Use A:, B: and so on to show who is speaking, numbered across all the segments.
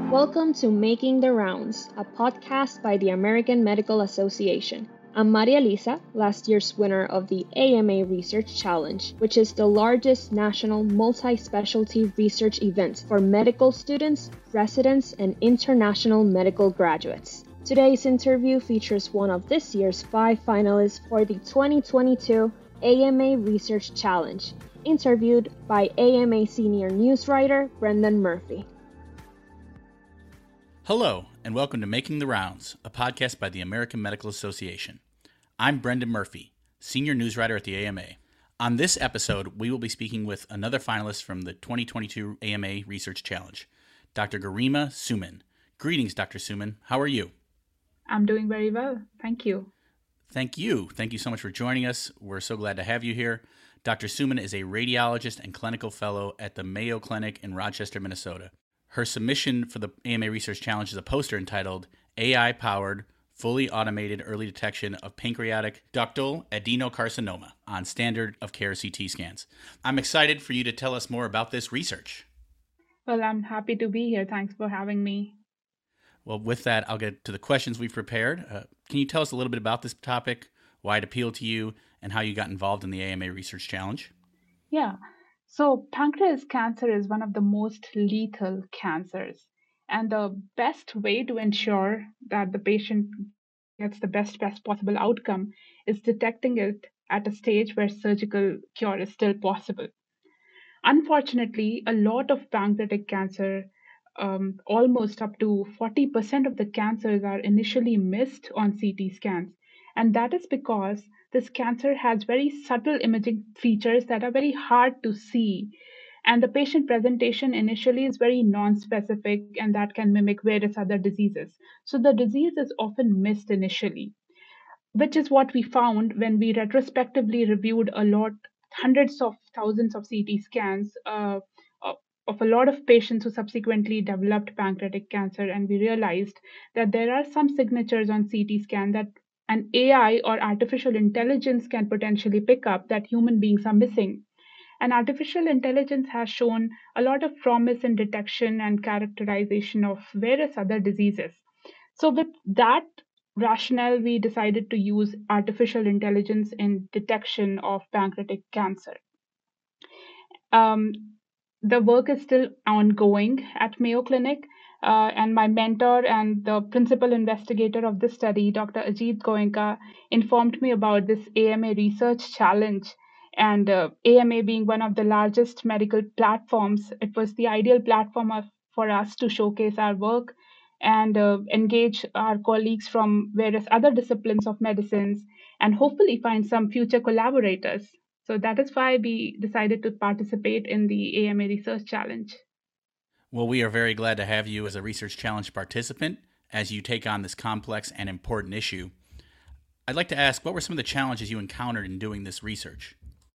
A: Welcome to Making the Rounds, a podcast by the American Medical Association. I'm Maria Lisa, last year's winner of the AMA Research Challenge, which is the largest national multi-specialty research event for medical students, residents, and international medical graduates. Today's interview features one of this year's 5 finalists for the 2022 AMA Research Challenge, interviewed by AMA senior news writer Brendan Murphy.
B: Hello, and welcome to Making the Rounds, a podcast by the American Medical Association. I'm Brendan Murphy, senior news writer at the AMA. On this episode, we will be speaking with another finalist from the 2022 AMA Research Challenge, Dr. Garima Suman. Greetings, Dr. Suman. How are you?
C: I'm doing very well. Thank you.
B: Thank you. Thank you so much for joining us. We're so glad to have you here. Dr. Suman is a radiologist and clinical fellow at the Mayo Clinic in Rochester, Minnesota. Her submission for the AMA Research Challenge is a poster entitled AI-Powered, Fully Automated Early Detection of Pancreatic Ductal Adenocarcinoma on Standard of Care CT Scans. I'm excited for you to tell us more about this research.
C: Well, I'm happy to be here. Thanks for having me.
B: Well, with that, I'll get to the questions we've prepared. Can you tell us a little bit about this topic, why it appealed to you, and how you got involved in the AMA Research Challenge?
C: Yeah. So, pancreas cancer is one of the most lethal cancers. And the best way to ensure that the patient gets the best possible outcome is detecting it at a stage where surgical cure is still possible. Unfortunately, a lot of pancreatic cancer, almost up to 40% of the cancers, are initially missed on CT scans. And that is because this cancer has very subtle imaging features that are very hard to see. And the patient presentation initially is very non-specific, and that can mimic various other diseases. So the disease is often missed initially, which is what we found when we retrospectively reviewed hundreds of thousands of CT scans of a lot of patients who subsequently developed pancreatic cancer. And we realized that there are some signatures on CT scan that an AI or artificial intelligence can potentially pick up that human beings are missing. And artificial intelligence has shown a lot of promise in detection and characterization of various other diseases. So, with that rationale, we decided to use artificial intelligence in detection of pancreatic cancer. Um, the work is still ongoing at Mayo Clinic, and my mentor and the principal investigator of this study, Dr. Ajit Goenka, informed me about this AMA Research Challenge. And AMA being one of the largest medical platforms, it was the ideal platform for us to showcase our work and engage our colleagues from various other disciplines of medicines and hopefully find some future collaborators. So that is why we decided to participate in the AMA Research Challenge.
B: Well, we are very glad to have you as a Research Challenge participant as you take on this complex and important issue. I'd like to ask, what were some of the challenges you encountered in doing this research?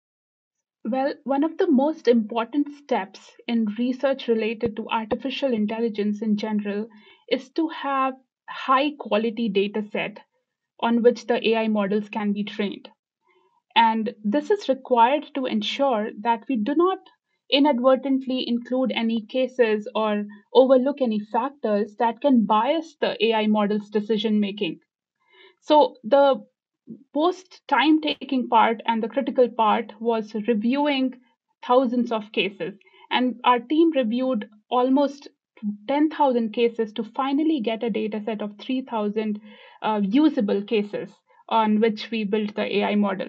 C: Well, one of the most important steps in research related to artificial intelligence in general is to have high quality data set on which the AI models can be trained. And this is required to ensure that we do not inadvertently include any cases or overlook any factors that can bias the AI model's decision making. So the most time taking part and the critical part was reviewing thousands of cases. And our team reviewed almost 10,000 cases to finally get a data set of 3,000 usable cases on which we built the AI model.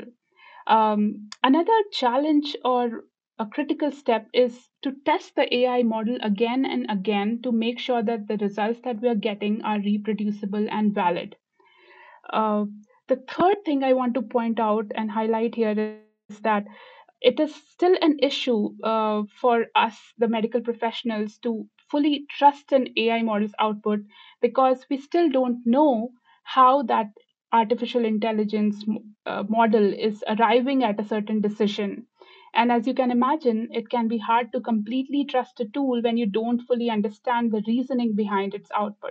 C: Another challenge or a critical step is to test the AI model again and again to make sure that the results that we are getting are reproducible and valid. Uh, the third thing I want to point out and highlight here is that it is still an issue for us, the medical professionals, to fully trust an AI model's output because we still don't know how that artificial intelligence model is arriving at a certain decision. And as you can imagine, it can be hard to completely trust a tool when you don't fully understand the reasoning behind its output.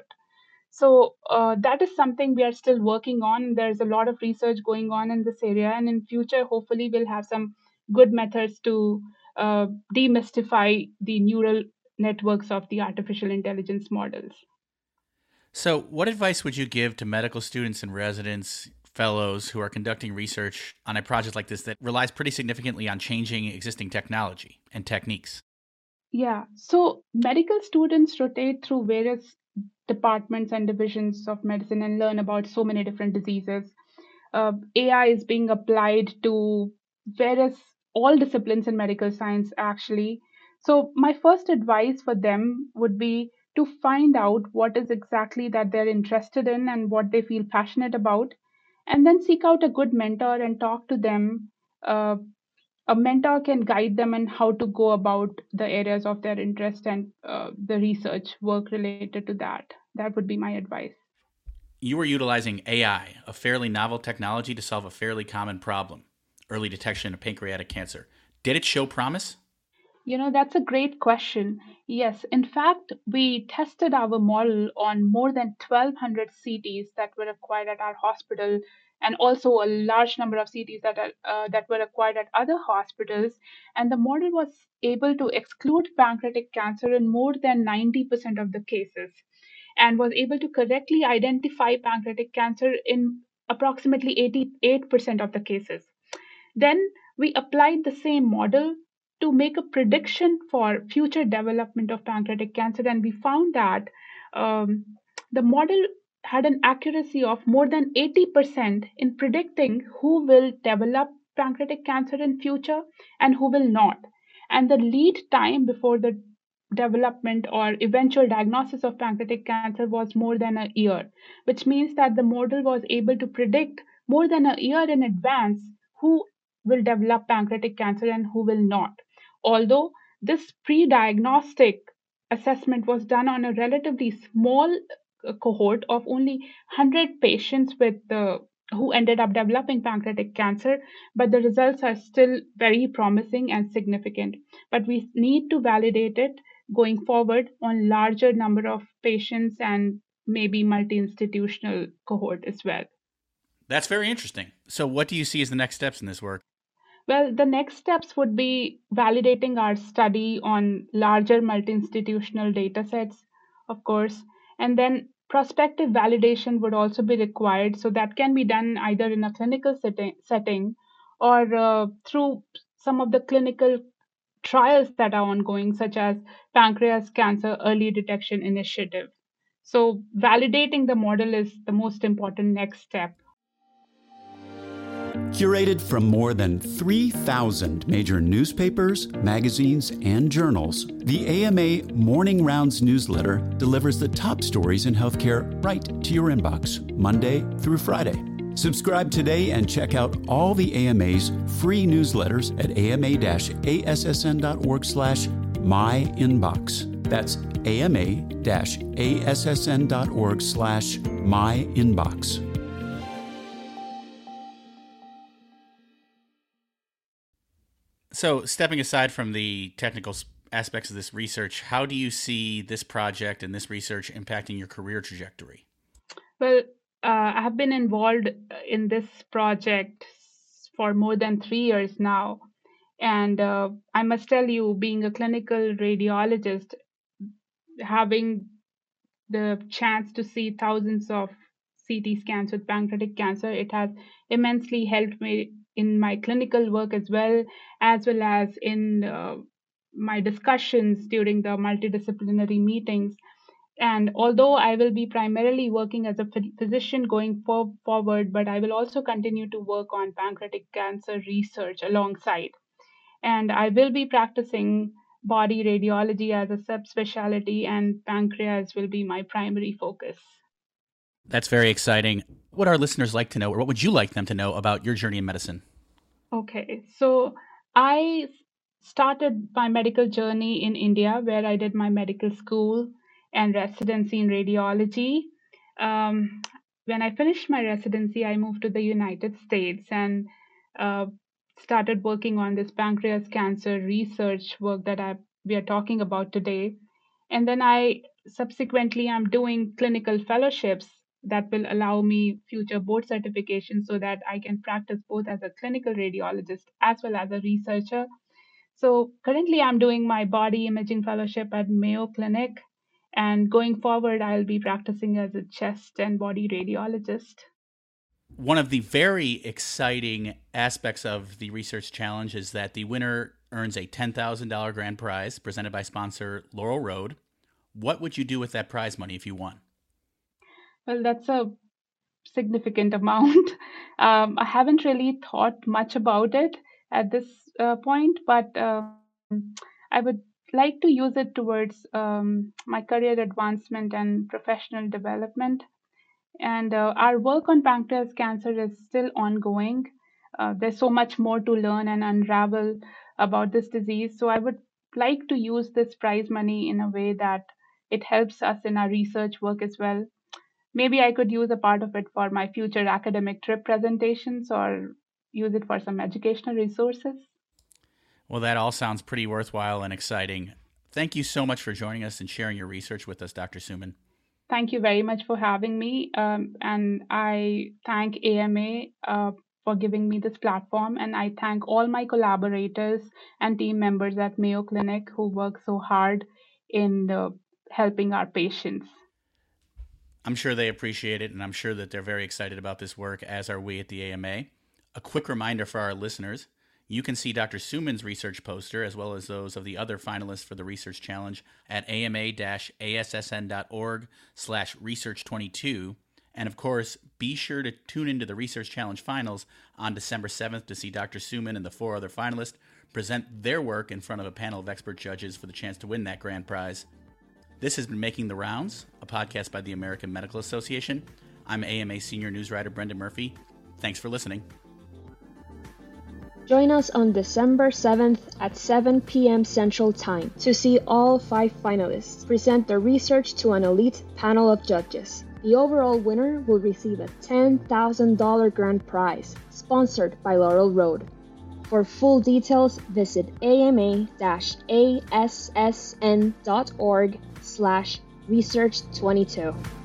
C: So that is something we are still working on. There's a lot of research going on in this area, and in future, hopefully, we'll have some good methods to demystify the neural networks of the artificial intelligence models.
B: So, what advice would you give to medical students and residents, fellows who are conducting research on a project like this that relies pretty significantly on changing existing technology and techniques?
C: Yeah, so medical students rotate through various departments and divisions of medicine and learn about so many different diseases. AI is being applied to various all disciplines in medical science actually. So my first advice for them would be to find out what is exactly that they're interested in and what they feel passionate about, and then seek out a good mentor and talk to them. A mentor can guide them on how to go about the areas of their interest and the research work related to that. That would be my advice.
B: You were utilizing AI, a fairly novel technology to solve a fairly common problem, early detection of pancreatic cancer. Did it show promise?
C: That's a great question. Yes, in fact, we tested our model on more than 1,200 CTs that were acquired at our hospital, and also a large number of CTs that were acquired at other hospitals. And the model was able to exclude pancreatic cancer in more than 90% of the cases, and was able to correctly identify pancreatic cancer in approximately 88% of the cases. Then we applied the same model to make a prediction for future development of pancreatic cancer, and we found that um, the model had an accuracy of more than 80% in predicting who will develop pancreatic cancer in future and who will not. And the lead time before the development or eventual diagnosis of pancreatic cancer was more than a year, which means that the model was able to predict more than a year in advance who will develop pancreatic cancer and who will not. Although this pre diagnostic assessment was done on a relatively small cohort of only 100 patients who ended up developing pancreatic cancer, but the results are still very promising and significant. But we need to validate it going forward on larger number of patients and maybe multi-institutional cohort as well.
B: That's very interesting. So, what do you see as the next steps in this work?
C: Well, the next steps would be validating our study on larger multi-institutional data sets, of course, and then prospective validation would also be required. So that can be done either in a clinical setting or through some of the clinical trials that are ongoing, such as Pancreas Cancer Early Detection Initiative. So validating the model is the most important next step.
D: Curated from more than 3,000 major newspapers, magazines, and journals, the AMA Morning Rounds newsletter delivers the top stories in healthcare right to your inbox, Monday through Friday. Subscribe today and check out all the AMA's free newsletters at ama-assn.org/myinbox. That's ama-assn.org/myinbox.
B: So, stepping aside from the technical aspects of this research, how do you see this project and this research impacting your career trajectory?
C: Well, I have been involved in this project for more than 3 years now. And I must tell you, being a clinical radiologist, having the chance to see thousands of CT scans with pancreatic cancer, it has immensely helped me in my clinical work as well as in my discussions during the multidisciplinary meetings. And although I will be primarily working as a physician going forward, but I will also continue to work on pancreatic cancer research alongside. And I will be practicing body radiology as a subspecialty, and pancreas will be my primary focus.
B: That's very exciting. What our listeners like to know, or what would you like them to know about your journey in medicine?
C: Okay, so I started my medical journey in India, where I did my medical school and residency in radiology. Um, when I finished my residency, I moved to the United States and uh, started working on this pancreas cancer research work we are talking about today. And then I subsequently am doing clinical fellowships that will allow me future board certification so that I can practice both as a clinical radiologist as well as a researcher. So currently I'm doing my body imaging fellowship at Mayo Clinic, and going forward, I'll be practicing as a chest and body radiologist.
B: One of the very exciting aspects of the research challenge is that the winner earns a $10,000 grand prize presented by sponsor Laurel Road. What would you do with that prize money if you won?
C: Well, that's a significant amount. I haven't really thought much about it at this point, but I would like to use it towards my career advancement and professional development. And our work on pancreas cancer is still ongoing. There's so much more to learn and unravel about this disease. So I would like to use this prize money in a way that it helps us in our research work as well. Maybe I could use a part of it for my future academic trip presentations or use it for some educational resources.
B: Well, that all sounds pretty worthwhile and exciting. Thank you so much for joining us and sharing your research with us, Dr. Suman.
C: Thank you very much for having me. And I thank AMA for giving me this platform. And I thank all my collaborators and team members at Mayo Clinic who work so hard in helping our patients.
B: I'm sure they appreciate it, and I'm sure that they're very excited about this work, as are we at the AMA. A quick reminder for our listeners, you can see Dr. Suman's research poster, as well as those of the other finalists for the Research Challenge, at ama-assn.org/research22. And of course, be sure to tune into the Research Challenge Finals on December 7th to see Dr. Suman and the 4 other finalists present their work in front of a panel of expert judges for the chance to win that grand prize. This has been Making the Rounds, a podcast by the American Medical Association. I'm AMA Senior News Writer Brendan Murphy. Thanks for listening.
A: Join us on December 7th at 7 p.m. Central Time to see all 5 finalists present their research to an elite panel of judges. The overall winner will receive a $10,000 grand prize, sponsored by Laurel Road. For full details, visit ama-assn.org/research22.